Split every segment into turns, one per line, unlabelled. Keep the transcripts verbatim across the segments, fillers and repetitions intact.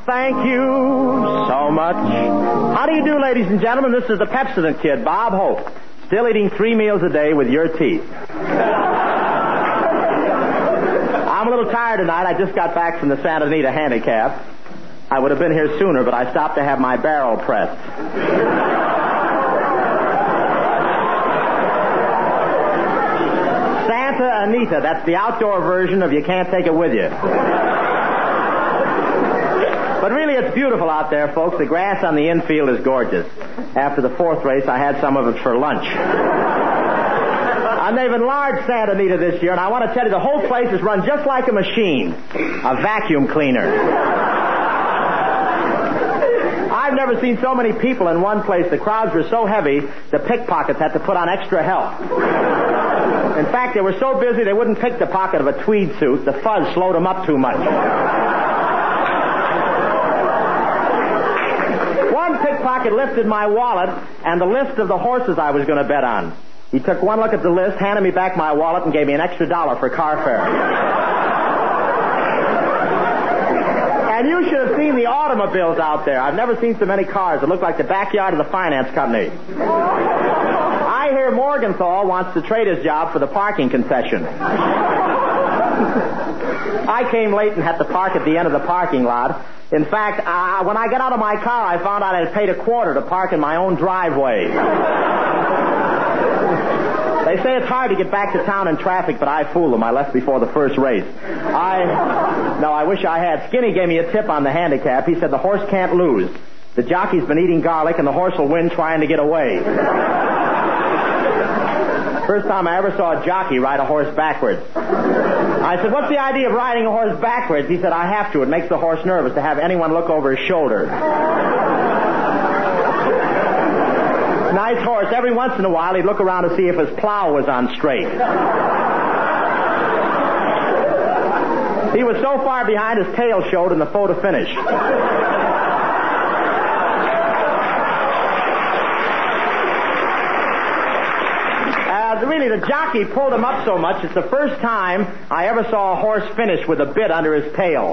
thank you so much. How do you do, ladies and gentlemen? This is the Pepsodent Kid, Bob Hope. Still eating three meals a day with your teeth. I'm a little tired tonight. I just got back from the Santa Anita Handicap. I would have been here sooner, but I stopped to have my barrel pressed. Santa Anita, that's the outdoor version of You Can't Take It With You. But really, it's beautiful out there, folks. The grass on the infield is gorgeous. After the fourth race, I had some of it for lunch. And they've enlarged Santa Anita this year, and I want to tell you, the whole place is run just like a machine, a vacuum cleaner. I've never seen so many people in one place. The crowds were so heavy, the pickpockets had to put on extra help. In fact, they were so busy they wouldn't pick the pocket of a tweed suit. The fuzz slowed them up too much. One pickpocket lifted my wallet and the list of the horses I was going to bet on. He took one look at the list, handed me back my wallet, and gave me an extra dollar for car fare. And you should have seen the automobiles out there. I've never seen so many cars. It looked like the backyard of the finance company. I hear Morgenthau wants to trade his job for the parking concession. I came late and had to park at the end of the parking lot. In fact, uh, when I got out of my car, I found out I had paid a quarter to park in my own driveway. They say it's hard to get back to town in traffic, but I fooled them. I left before the first race. I, no, I wish I had. Skinny gave me a tip on the handicap. He said the horse can't lose. The jockey's been eating garlic, and the horse will win trying to get away. First time I ever saw a jockey ride a horse backwards. I said, what's the idea of riding a horse backwards? He said, I have to. It makes the horse nervous to have anyone look over his shoulder. Nice horse. Every once in a while, he'd look around to see if his plow was on straight. He was so far behind, his tail showed in the photo finish. Uh, really, the jockey pulled him up so much, it's the first time I ever saw a horse finish with a bit under his tail.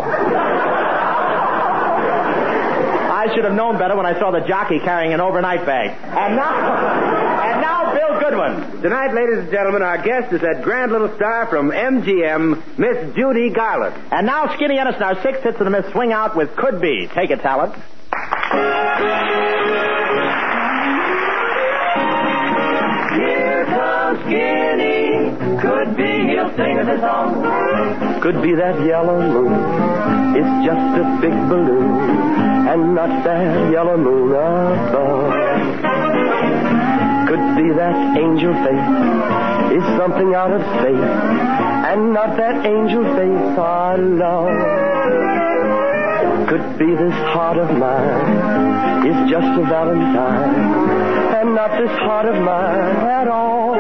I should have known better when I saw the jockey carrying an overnight bag. And now, and now Bill Goodwin.
Tonight, ladies and gentlemen, our guest is that grand little star from M G M, Miss Judy Garland.
And now Skinny Anderson, our sixth hits of the Miss Swing Out with Could Be. Take it, talent.
Here comes Skinny. Could be he'll sing us a song.
Could be that yellow moon. It's just a big balloon. And not that yellow moon above. Could be that angel face is something out of space, and not that angel face I love. Could be this heart of mine is just a valentine, and not this heart of mine at all.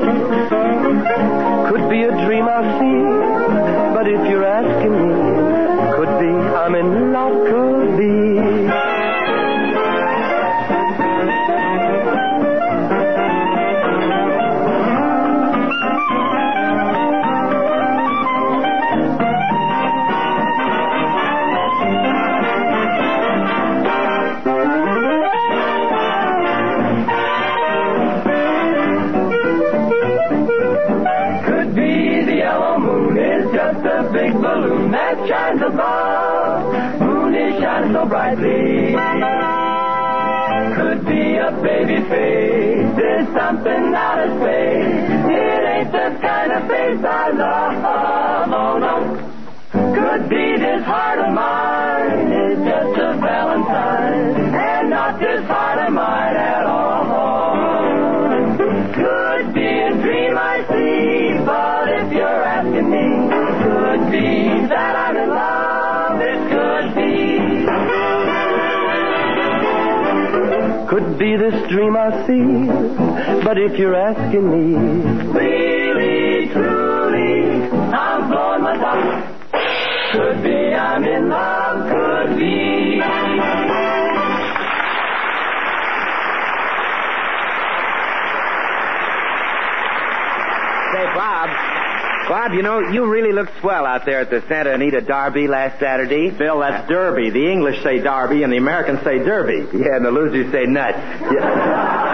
Could be a dream I see, but if you're asking me, could be I'm in love, could be.
Could be the yellow moon is just a big balloon that shines above. Moon is shining so brightly. Could be a baby face. There's something out of space. It ain't the kind of face I love. Oh no. Could be this heart of mine is just a valentine, and not this heart of mine at all. Could be a dream I see, but if you're asking me, could be that I'm in love. It could be.
Could be this dream I see, but if you're asking me,
Really, truly, I'm blowing my top. Could be I'm in love, could be.
Say, Bob,
Bob, you know, you really looked swell out there at the Santa Anita Derby last Saturday.
Bill, that's Derby. The English say Derby and the Americans say Derby.
Yeah, and the losers say nuts. Yeah.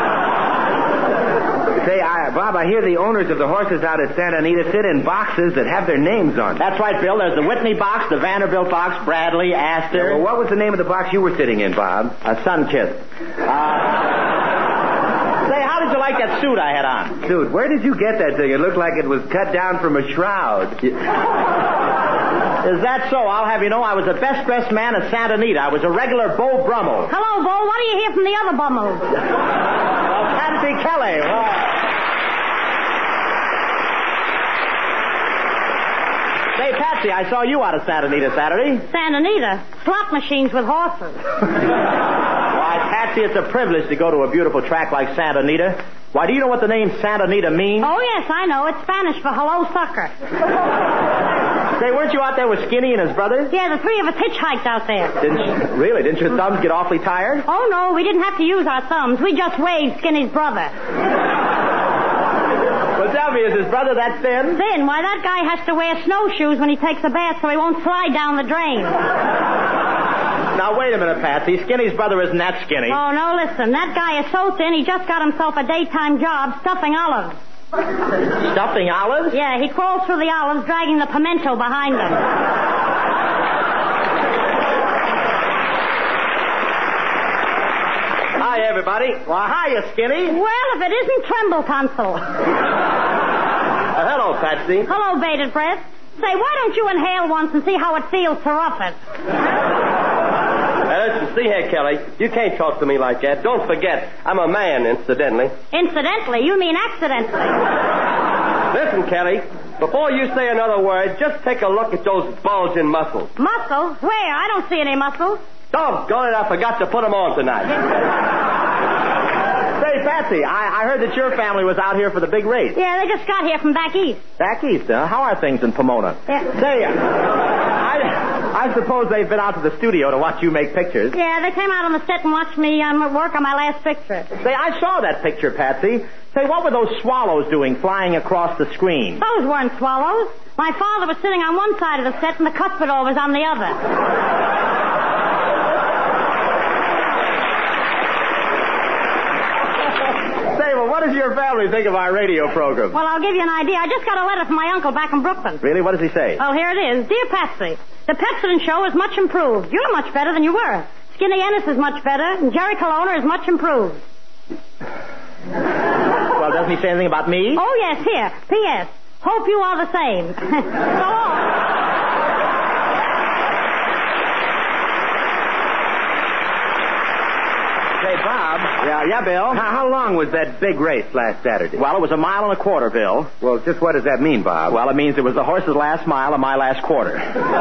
Say, I, Bob, I hear the owners of the horses out at Santa Anita sit in boxes that have their names on them.
That's right, Bill. There's the Whitney box, the Vanderbilt box, Bradley, Astor.
Yeah, well, what was the name of the box you were sitting in, Bob?
A Sunkist. Uh, say, how did you like that suit I had on?
Suit? Where did you get that thing? It looked like it was cut down from a shroud.
Is that so? I'll have you know I was the best-dressed man at Santa Anita. I was a regular Beau Brummel.
Hello, Beau. What do you hear from the other bummels?
Well, Patsy Kelly. Well... Say, Patsy, I saw you out of Santa Anita Saturday.
Santa Anita? Slot machines with horses.
Why, Patsy, it's a privilege to go to a beautiful track like Santa Anita. Why, do you know what the name Santa Anita means?
Oh, yes, I know. It's Spanish for hello, sucker.
Say, weren't you out there with Skinny and his brother?
Yeah, the three of us hitchhiked out there.
Didn't you? Really? Didn't your thumbs get awfully tired?
Oh, no, we didn't have to use our thumbs. We just waved Skinny's brother.
Well, tell me, is his brother that thin?
Thin? Why, that guy has to wear snowshoes when he takes a bath so he won't slide down the drain.
Now, wait a minute, Patsy. Skinny's brother isn't that skinny.
Oh, no, listen. That guy is so thin, he just got himself a daytime job stuffing olives.
Stuffing olives?
Yeah, he crawls through the olives, dragging the pimento behind him.
Hi, everybody. Well, hiya, Skinny.
Well, if it isn't Tremble Tonsil.
Uh, hello, Patsy.
Hello, bated breath. Say, why don't you inhale once and see how it feels to rough it?
Uh, listen, see here, Kelly. You can't talk to me like that. Don't forget, I'm a man, incidentally.
Incidentally? You mean accidentally.
Listen, Kelly, before you say another word, just take a look at those bulging muscles.
Muscles? Where? I don't see any muscles.
Doggone it, I forgot to put them on tonight.
Say, Patsy, I, I heard that your family was out here for the big race.
Yeah, they just got here from back east.
Back east, huh? How are things in Pomona?
Yeah.
Say, I, I suppose they've been out to the studio to watch you make pictures.
Yeah, they came out on the set and watched me um, work on my last picture.
Say, I saw that picture, Patsy. Say, what were those swallows doing flying across the screen?
Those weren't swallows. My father was sitting on one side of the set and the cuspidor was on the other.
What does your family think of our radio program?
Well, I'll give you an idea. I just got a letter from my uncle back in Brooklyn.
Really? What does he say?
Well, here it is. Dear Patsy, the Pepsodent show is much improved. You're much better than you were. Skinny Ennis is much better, and Jerry Colonna is much improved.
Well, doesn't he say anything about me?
Oh, yes, here. P S. Hope you are the same. So long.
Say, Bob.
Yeah, yeah, Bill?
How, how long was that big race last Saturday?
Well, it was a mile and a quarter, Bill.
Well, just what does that mean, Bob?
Well, it means it was the horse's last mile and my last quarter.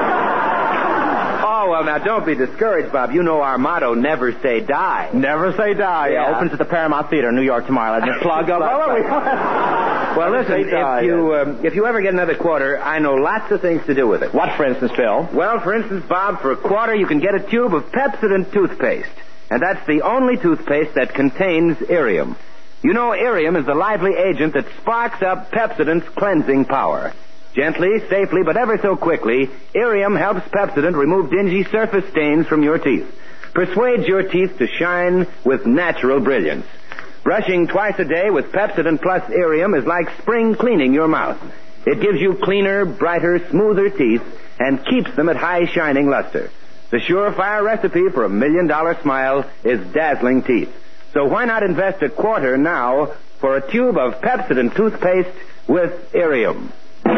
Oh, well, now, don't be discouraged, Bob. You know our motto, never say die.
Never say die.
Yeah.
Yeah, opens at the Paramount Theater in New York tomorrow. Let me plug up.
Well, listen, if you um, if you ever get another quarter, I know lots of things to do with it.
What, for instance, Bill?
Well, for instance, Bob, for a quarter you can get a tube of Pepsodent toothpaste. And that's the only toothpaste that contains Irium. You know, Irium is the lively agent that sparks up Pepsodent's cleansing power. Gently, safely, but ever so quickly, Irium helps Pepsodent remove dingy surface stains from your teeth. Persuades your teeth to shine with natural brilliance. Brushing twice a day with Pepsodent Plus Irium is like spring cleaning your mouth. It gives you cleaner, brighter, smoother teeth and keeps them at high shining luster. The surefire recipe for a million-dollar smile is dazzling teeth. So why not invest a quarter now for a tube of Pepsodent toothpaste with Irium?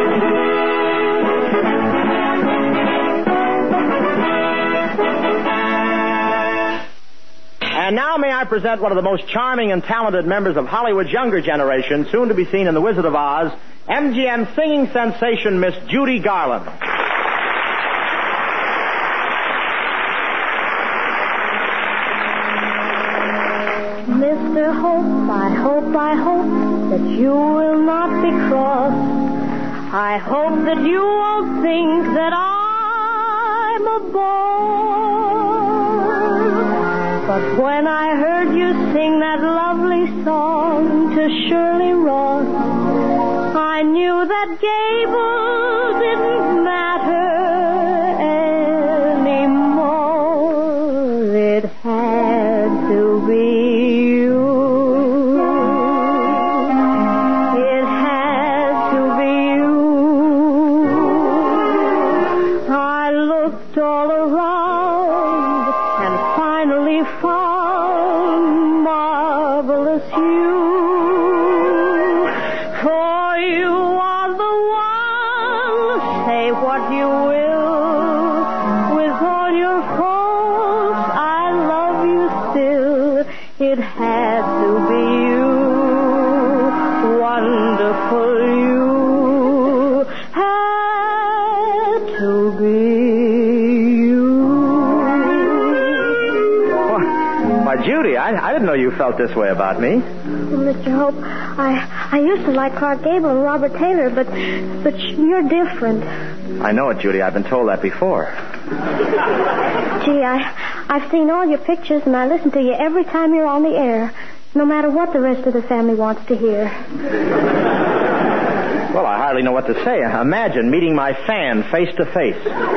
And now may I present one of the most charming and talented members of Hollywood's younger generation, soon to be seen in The Wizard of Oz, M G M singing sensation Miss Judy Garland.
Mister Hope, I hope, I hope that you will not be cross. I hope that you won't think that I'm a bore. But when I heard you sing that lovely song to Shirley Ross, I knew that gay found marvelous you. For you are the one, say what you will. With all your faults, I love you still. It had to be you, wonderful you. Had to be you.
Why, Judy, I, I didn't know you felt this way about me.
Well, Mister Hope, I I used to like Clark Gable and Robert Taylor, but but you're different.
I know it, Judy. I've been told that before.
Gee, I I've seen all your pictures, and I listen to you every time you're on the air, no matter what the rest of the family wants to hear.
Well, I hardly know what to say. Imagine meeting my fan face to face.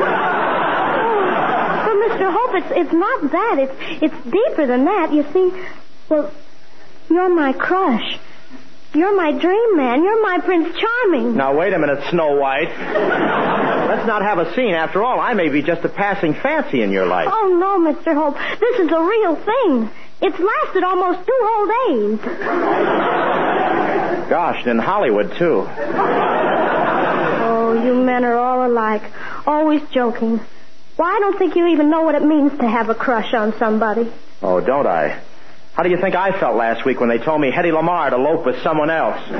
But Mister Hope, it's it's not that. It's it's deeper than that. You see, well, you're my crush. You're my dream man. You're my Prince Charming.
Now, wait a minute, Snow White. Let's not have a scene. After all, I may be just a passing fancy in your life.
Oh, no, Mister Hope. This is a real thing. It's lasted almost two whole days.
Gosh, and in Hollywood, too.
Oh, you men are all alike. Always joking. Well, I don't think you even know what it means to have a crush on somebody.
Oh, don't I? How do you think I felt last week when they told me Hedy Lamarr to elope with someone else?
Oh,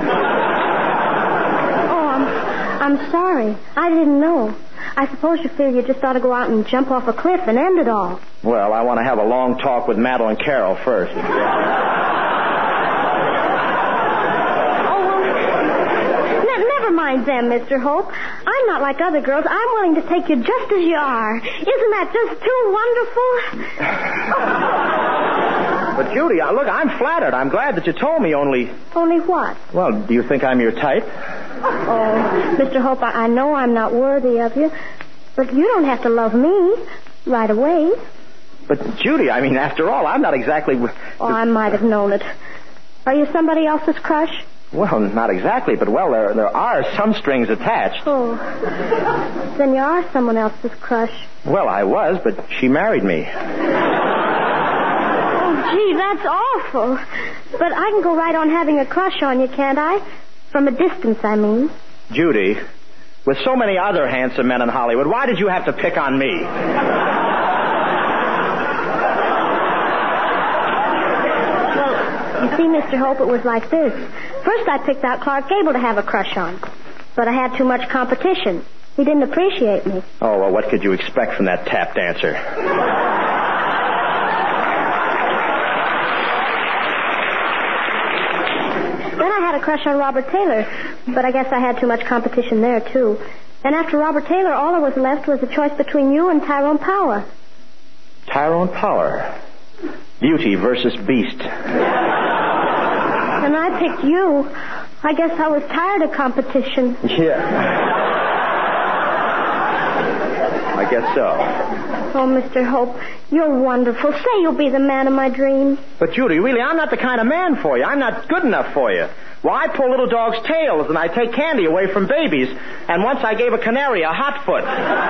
I'm, I'm sorry. I didn't know. I suppose you feel you just ought to go out and jump off a cliff and end it all.
Well, I want to have a long talk with Madeline Carroll first.
Oh, well, ne- never mind them, Mister Hope. I'm not like other girls. I'm willing to take you just as you are. Isn't that just too wonderful?
But, Judy, uh, look, I'm flattered. I'm glad that you told me, only...
Only what?
Well, do you think I'm your type?
Oh, Mister Hope, I, I know I'm not worthy of you, but you don't have to love me right away.
But, Judy, I mean, after all, I'm not exactly...
Oh, I might have known it. Are you somebody else's crush?
Well, not exactly, but, well, there, there are some strings attached.
Oh. Then you are someone else's crush.
Well, I was, but she married me.
Gee, that's awful. But I can go right on having a crush on you, can't I? From a distance, I mean.
Judy, with so many other handsome men in Hollywood, why did you have to pick on me?
Well, you see, Mister Hope, it was like this. First, I picked out Clark Gable to have a crush on. But I had too much competition. He didn't appreciate me.
Oh, well, what could you expect from that tap dancer?
Then I had a crush on Robert Taylor, but I guess I had too much competition there, too. And after Robert Taylor, all that was left was a choice between you and Tyrone Power.
Tyrone Power. Beauty versus Beast.
And I picked you. I guess I was tired of competition.
Yeah. I guess so.
Oh, Mister Hope, you're wonderful. Say you'll be the man of my dreams.
But, Judy, really, I'm not the kind of man for you. I'm not good enough for you. Well, I pull little dogs' tails, and I take candy away from babies. And once I gave a canary a hot foot.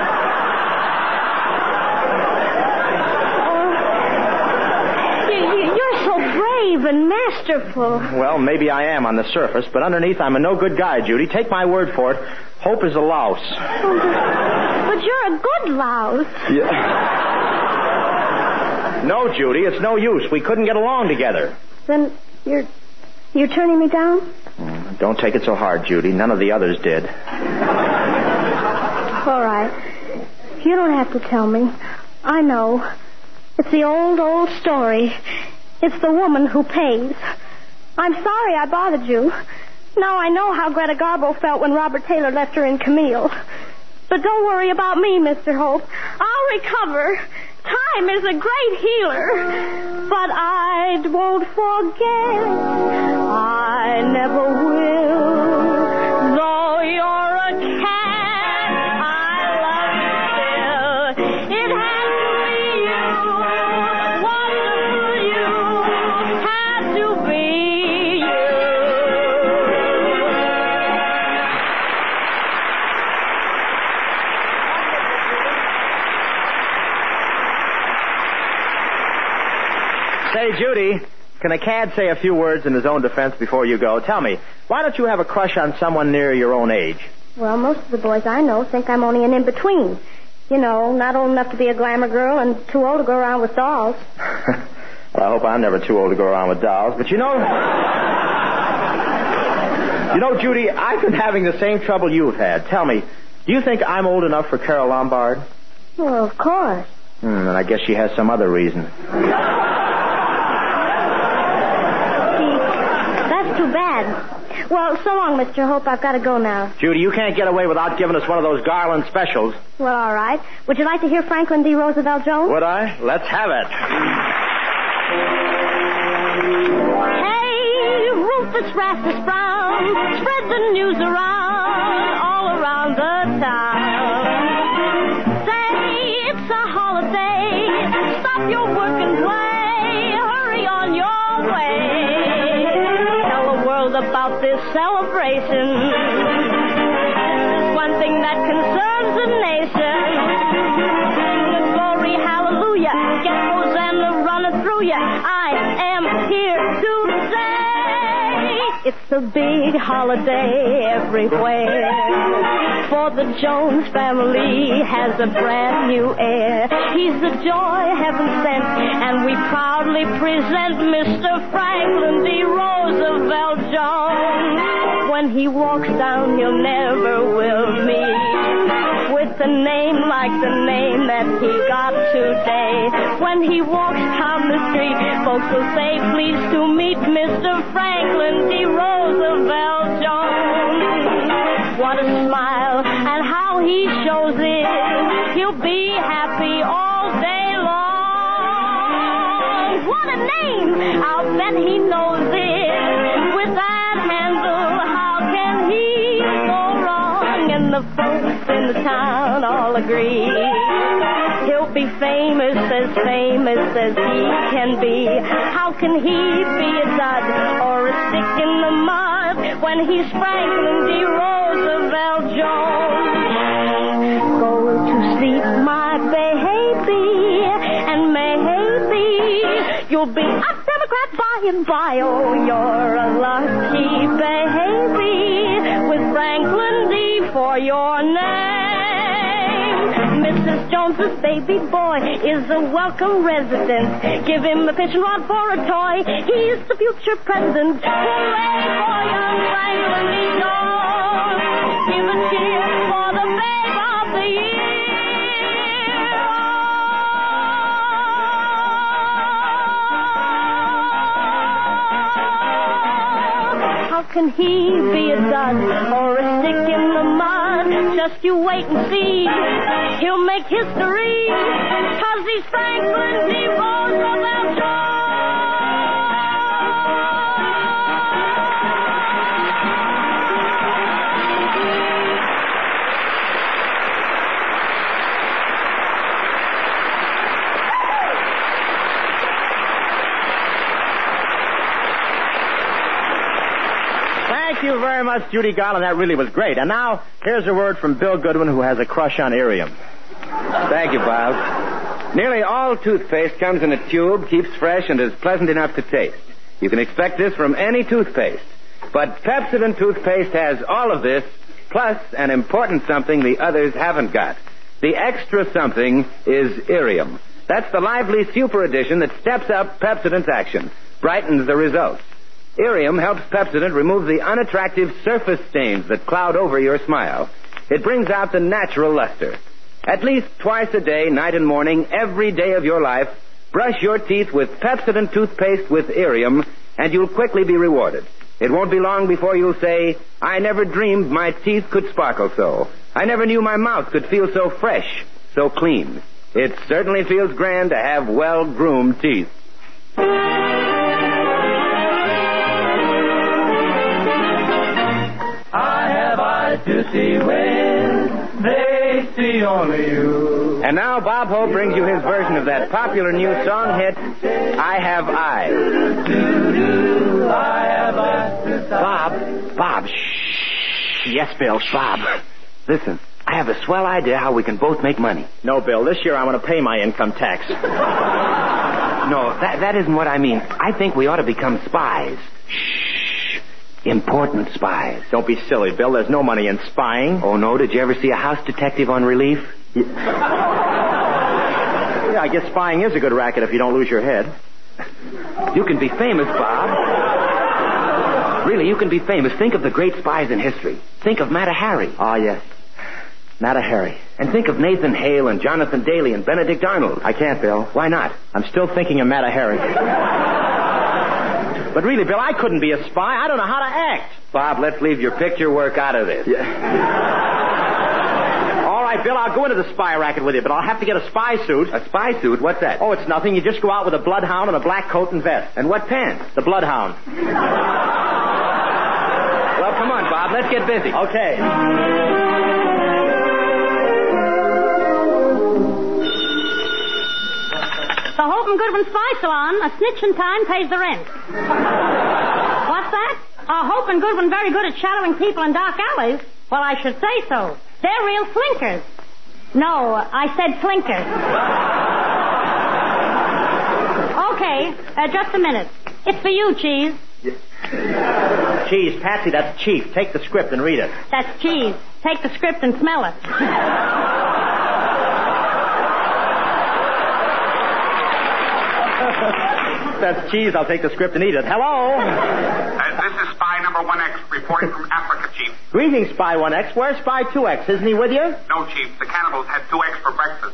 Oh, you, you, you're so brave and masterful.
Well, maybe I am on the surface, but underneath I'm a no-good guy, Judy. Take my word for it. Hope is a louse.
Oh, but you're a good louse.
Yeah. No, Judy, it's no use. We couldn't get along together.
Then you're you're turning me down?
Don't take it so hard, Judy. None of the others did.
All right. You don't have to tell me. I know. It's the old, old story. It's the woman who pays. I'm sorry I bothered you. Now I know how Greta Garbo felt when Robert Taylor left her in Camille. But don't worry about me, Mister Hope. I'll recover. Time is a great healer. But I won't forget. I never will. Though you're a cat, I love you still. It had to be you. Wonderful you. Had to be you.
Say, Judy, can a cad say a few words in his own defense before you go? Tell me, why don't you have a crush on someone near your own age?
Well, most of the boys I know think I'm only an in-between. You know, not old enough to be a glamour girl and too old to go around with dolls.
Well, I hope I'm never too old to go around with dolls. But you know... you know, Judy, I've been having the same trouble you've had. Tell me, do you think I'm old enough for Carole Lombard?
Well, of course.
Hmm, and I guess she has some other reason.
That's too bad. Well, so long, Mister Hope. I've got to go now.
Judy, you can't get away without giving us one of those Garland specials.
Well, all right. Would you like to hear Franklin D. Roosevelt Jones?
Would I? Let's have it.
Hey, Rufus Rastus Brown, spread the news around, all around the town. Say it's a holiday. Stop your work and play. Hurry on your way. About this celebration. There's one thing that concerns the nation. Glory, hallelujah. Get Hosanna running through ya. I am here to say it's a big holiday everywhere. For the Jones family has a brand new heir. He's the joy heaven sent, and we proudly present Mister Franklin D. Roosevelt Jones. When he walks down, you'll never will meet with a name like the name that he got today. When he walks down the street, folks will say, pleased to meet Mister Franklin D. Roosevelt Jones. What a smile, and how he shows it. He'll be happy all day long. What a name! I'll bet he knows it. With that handle, how can he go wrong? And the folks in the town all agree. He'll be famous, as famous as he can be. How can he be a dud or a stick in the mud when he's Franklin D. Roosevelt Jones? Go to sleep, my baby, and maybe you'll be a Democrat by and by. Oh, you're a lucky baby with Franklin D. for your name. Missus Jones's baby boy is a welcome resident. Give him a fishing rod for a toy. He's the future president. Hooray for young Franklin D. Jones. Give a cheer for the babe of the year. How can he be a dud or a stick in the mud? Just you wait and see. He'll make history, 'cause he's Franklin D. Roosevelt Jones.
Thank you very much, Judy Garland. That really was great. And now, here's a word from Bill Goodwin, who has a crush on Irium.
Thank you, Bob. Nearly all toothpaste comes in a tube, keeps fresh, and is pleasant enough to taste. You can expect this from any toothpaste. But Pepsodent toothpaste has all of this, plus an important something the others haven't got. The extra something is Irium. That's the lively super addition that steps up Pepsodent's action, brightens the results. Irium helps Pepsodent remove the unattractive surface stains that cloud over your smile. It brings out the natural luster. At least twice a day, night and morning, every day of your life, brush your teeth with Pepsodent toothpaste with Irium, and you'll quickly be rewarded. It won't be long before you'll say, I never dreamed my teeth could sparkle so. I never knew my mouth could feel so fresh, so clean. It certainly feels grand to have well-groomed teeth.
To see with, they see only you.
And now Bob Hope brings you his version of that popular new song hit, I Have Eyes.
I have eyes.
Bob, Bob, shh. Yes, Bill, Bob. Listen, I have a swell idea how we can both make money.
No, Bill, this year I'm going to pay my income tax.
no, that, that isn't what I mean. I think we ought to become spies. Shh. Important spies.
Don't be silly, Bill. There's no money in spying.
Oh, no? Did you ever see a house detective on relief?
Yeah, yeah I guess spying is a good racket if you don't lose your head.
You can be famous, Bob. Really, you can be famous. Think of the great spies in history. Think of Mata Hari.
Ah, yes. Mata Hari.
And think of Nathan Hale and Jonathan Daly and Benedict Arnold.
I can't, Bill.
Why not?
I'm still thinking of Mata Hari. But really, Bill, I couldn't be a spy. I don't know how to act.
Bob, let's leave your picture work out of this.
Yeah. All right, Bill, I'll go into the spy racket with you, but I'll have to get a spy suit.
A spy suit? What's that?
Oh, it's nothing. You just go out with a bloodhound and a black coat and vest.
And what pants?
The bloodhound.
Well, come on, Bob. Let's get busy.
Okay.
The Hope and Goodwin Spy Salon. A snitch in time pays the rent. What's that? Uh, Hope and Goodwin very good at shadowing people in dark alleys? Well, I should say so. They're real slinkers. No, I said flinkers. Okay, uh, just a minute. It's for you, Cheese.
Cheese, Patsy, that's Chief. Take the script and read it.
That's Cheese. Take the script and smell it.
That's Cheese. I'll take the script and eat it. Hello?
Uh, this is Spy Number one X reporting from Africa, Chief.
Greetings, Spy one X. Where's Spy two X? Isn't he with you?
No, Chief. The cannibals had two X for breakfast.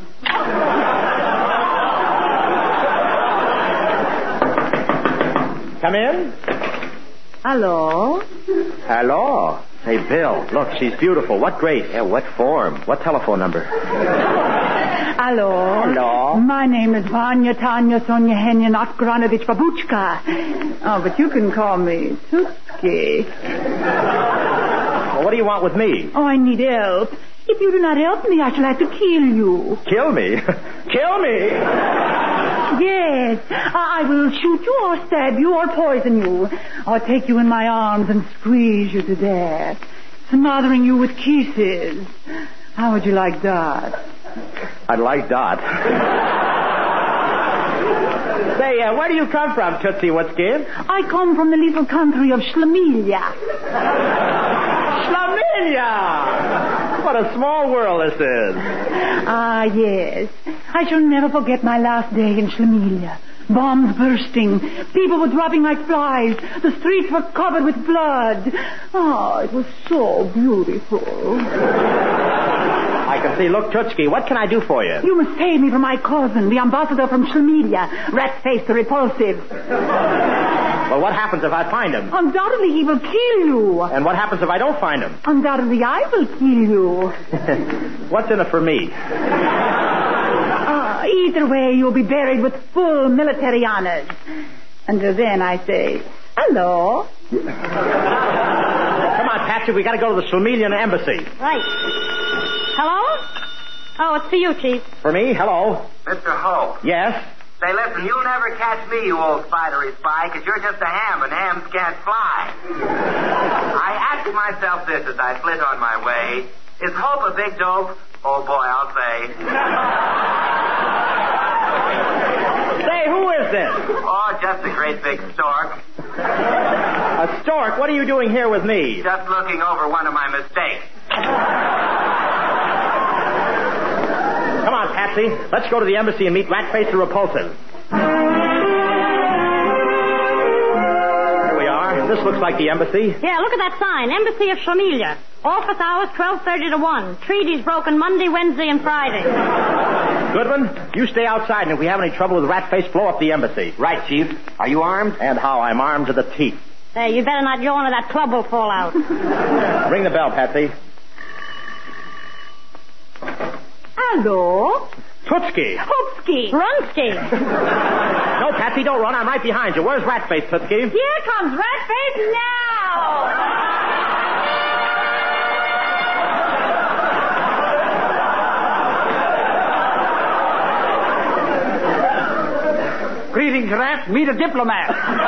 Come in.
Hello?
Hello. Hey, Bill, look, she's beautiful. What grace.
Yeah, what form?
What telephone number?
Hello.
Hello.
My name is Vanya Tanya Sonia Henya Notgranovich Babuchka. Oh, but you can call me Tutski.
Well, what do you want with me?
Oh, I need help. If you do not help me, I shall have to kill you.
Kill me? Kill me?
Yes. I I will shoot you or stab you or poison you. Or take you in my arms and squeeze you to death. Smothering you with kisses. How would you like that?
I'd like Dot. Say, uh, where do you come from, Tootsie Woodskin?
I come from the little country of Schlemilia.
Schlemilia! What a small world this is.
Ah, yes. I shall never forget my last day in Schlemilia. Bombs bursting. People were dropping like flies. The streets were covered with blood. Oh, it was so beautiful.
I can see. Look, Tootski, what can I do for you?
You must save me from my cousin, the ambassador from Schlemilia. Rat-faced the repulsive.
Well, what happens if I find him?
Undoubtedly he will kill you.
And what happens if I don't find him?
Undoubtedly I will kill you.
What's in it for me?
Uh, either way, you'll be buried with full military honors. Until then, I say, hello.
Come on, Patsy, we got to go to the Schlemielian embassy.
Right. Hello? Oh, it's for you, Chief.
For me? Hello.
Mister Hope.
Yes?
Say, listen, you'll never catch me, you old spidery spy, because you're just a ham, and hams can't fly. I asked myself this as I flit on my way. Is Hope a big dope? Oh, boy, I'll say.
Say, who is this?
Oh, just a great big stork.
A stork? What are you doing here with me?
Just looking over one of my mistakes.
Come on, Patsy. Let's go to the embassy and meet Ratface the Repulsive. Here we are. This looks like the embassy.
Yeah, look at that sign. Embassy of Schlemilia. Office hours twelve thirty to one. Treaties broken Monday, Wednesday, and Friday.
Goodwin, you stay outside, and if we have any trouble with Ratface, blow up the embassy.
Right, Chief. Are you armed?
And how? I'm armed to the teeth.
Hey, you better not yawn or that club will fall out.
Ring the bell, Patsy.
Hello?
Tootski.
Hoopski.
Runsky.
No, Patsy, don't run. I'm right behind you. Where's Ratface, Tootski?
Here comes Ratface now.
Greetings, Rat. Meet a diplomat.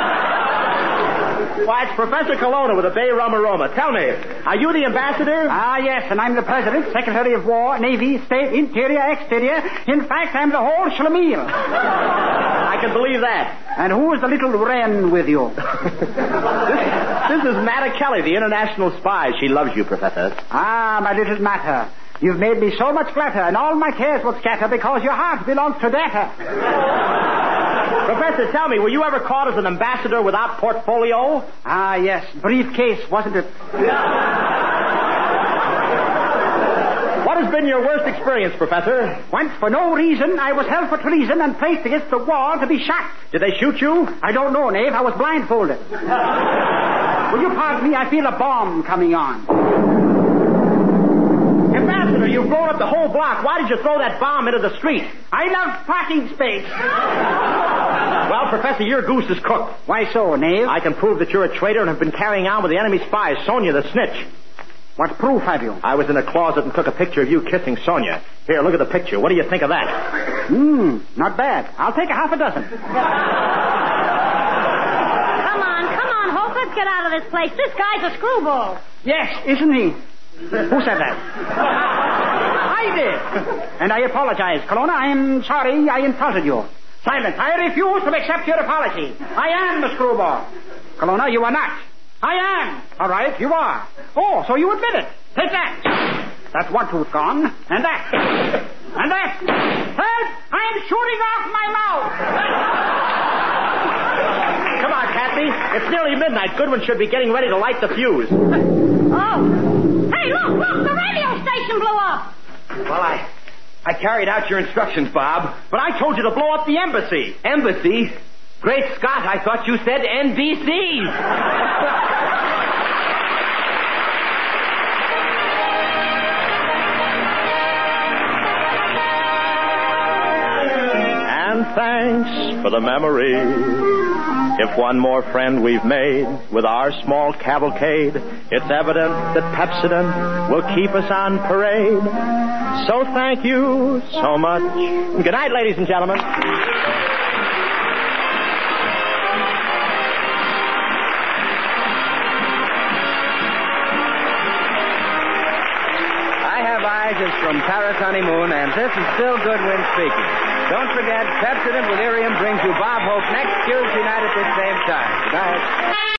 Why, it's Professor Colonna with a Bay Rum Aroma. Tell me, are you the ambassador?
Ah, yes, and I'm the President, Secretary of War, Navy, State, Interior, Exterior. In fact, I'm the whole schlemiel.
I can believe that.
And who is the little wren with you?
this, this is Matta Kelly, the international spy. She loves you, Professor.
Ah, my little Matta. You've made me so much gladder, and all my cares will scatter because your heart belongs to data.
Professor, tell me, were you ever caught as an ambassador without portfolio?
Ah, yes. Briefcase, wasn't it?
What has been your worst experience, Professor?
Once, for no reason, I was held for treason and placed against the wall to be shot.
Did they shoot you?
I don't know, Knave. I was blindfolded. Will you pardon me? I feel a bomb coming on.
Ambassador, you've blown up the whole block. Why did you throw that bomb into the street?
I love parking space.
Well, Professor, your goose is cooked.
Why so, Knave?
I can prove that you're a traitor and have been carrying on with the enemy spies, Sonia the snitch.
What proof have you?
I was in a closet and took a picture of you kissing Sonia. Here, look at the picture. What do you think of that?
Hmm, not bad. I'll take a half a dozen.
Come on, come on, Hope. Let's get out of this place. This guy's a screwball.
Yes, isn't he? Who said that? I did. And I apologize, Colonna. I am sorry I insulted you. Silence. I refuse to accept your apology. I am the screwball. Colonna, you are not. I am. All right, you are. Oh, so you admit it. Take that. That's one tooth gone. And that. And that. Help! I am shooting off my mouth.
Come on, Kathy. It's nearly midnight. Goodwin should be getting ready to light the fuse.
Oh. Hey, look, look, the radio station blew up.
Well, I... I carried out your instructions, Bob.
But I told you to blow up the embassy.
Embassy? Great Scott, I thought you said N B C.
And thanks for the memory. If one more friend we've made with our small cavalcade, it's evident that Pepsodent will keep us on parade. So thank you so much. Good night, ladies and gentlemen.
Eyes is from Paris Honeymoon, and this is Bill Goodwin speaking. Don't forget, Pepsodent with Irium brings you Bob Hope next Tuesday night at this same time. Good night.